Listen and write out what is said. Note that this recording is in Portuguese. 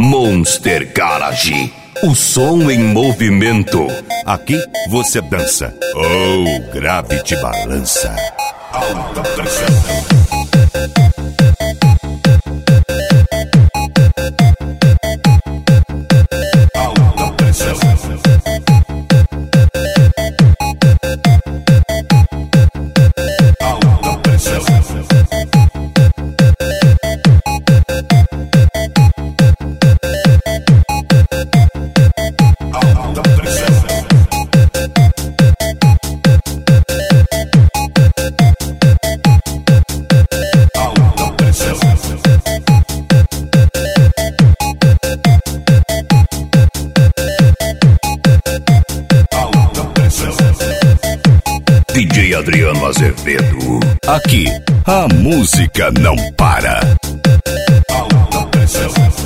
Monster Garage, o som em movimento. Aqui você dança, oh, grave te balança. Alta pressão. DJ Adriano Azevedo. Aqui, a música não para. Alta pressão.